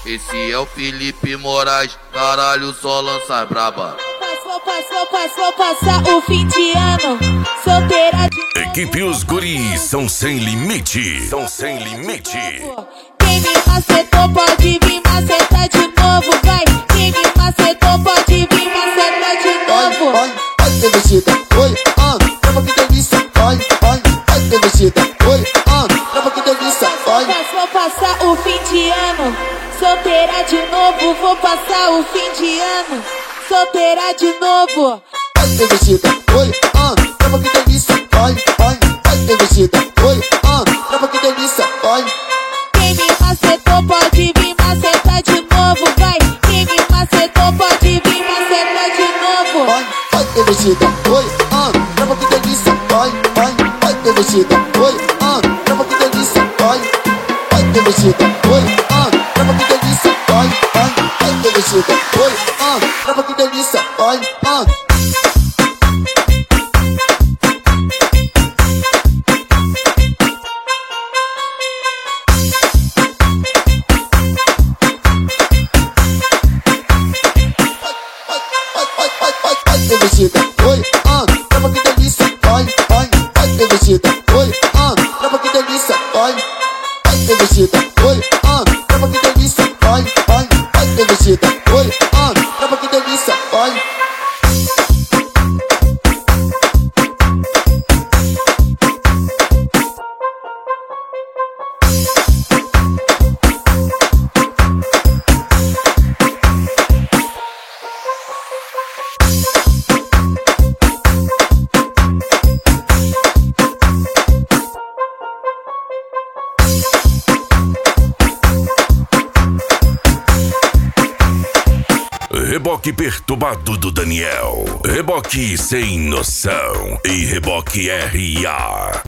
Esse é o Felipe Moraes, caralho, só lança braba. Vou passar o fim de ano solteira de Equipe Os Guris são sem limite. São sem limite. Quem me macetou pode vir macetar de novo, vai. Quem me macetou pode vir macetar de novo. Vai, bebecita, oi, leva que delícia, vai, bebecita, oi, leva que delícia, vai. Vou passar o fim de ano solteira de novo, vou passar o fim de ano solteira de novo. Vai, bebecita, oi, leva que delícia, vai, bebecita, oi, leva que delícia, vai. Quem me macetou pode vir macetar de novo, vai. Quem me macetou pode vir macetar de novo. Vai, bebecita, oi, leva que delícia, vai, bebecita, oi, leva que delícia, vai. Vai, bebecita, oi, leva que delícia, vai, bebecita, oi, leva que delícia, vai, bebecita, oi, leva que delícia, vai, bebecita, oi, leva que delícia, vai. Bebecita, oi, leva que delícia, vai, bebecita, oi, leva que delícia, vai. Reboque perturbado do Daniel. Reboque sem noção. E reboque RA.